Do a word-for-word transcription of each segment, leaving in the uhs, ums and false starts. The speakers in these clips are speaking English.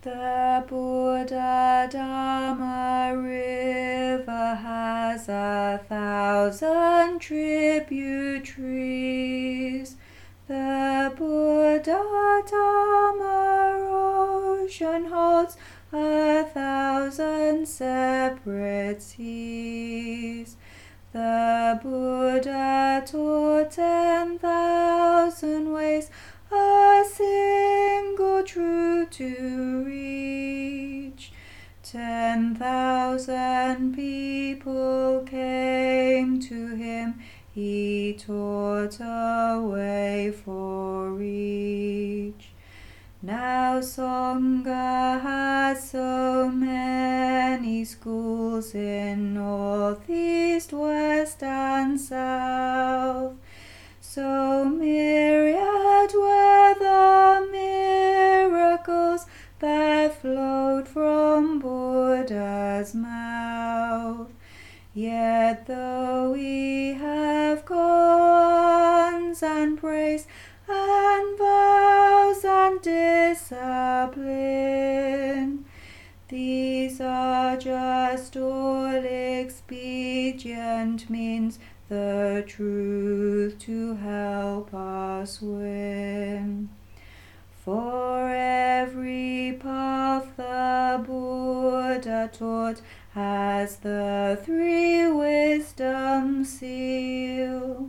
The Buddha Dharma river has a thousand tributaries. The Buddha Dharma ocean holds a thousand separate seas. The Buddha taught ten thousand ways, a single truth to reach. Ten thousand people came to him, he taught a way for each. Now Sangha has so many schools in north, east, west and south. So myriad were the miracles that flowed from Buddha's mouth. Yet though we have koans and praise and vows and discipline, these are just all expedient means, the truth to help us win. For every path the Buddha taught has the three wisdom seal.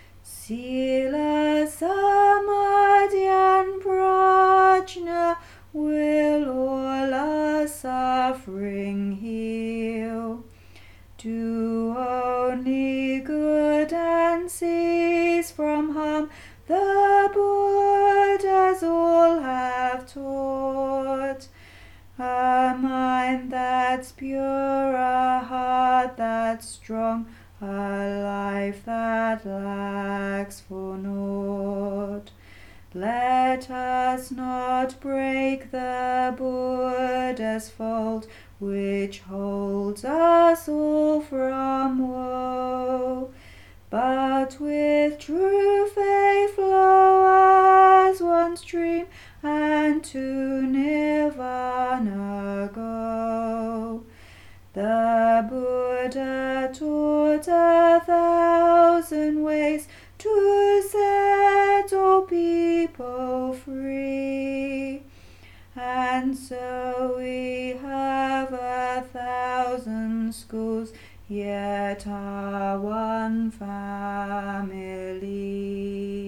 Sila, Samadhi and Prajna will all our suffering heal. Do only good and cease from harm, the Buddhas all have taught. A mind that's pure, a heart that's strong, a life that lacks for naught. Let us not break the Buddha's fold, which holds us all from woe, but with true faith flow as one stream, and to nirvana go. The Buddha taught a thousand ways to set all people free, and so we have a thousand schools, yet are one family.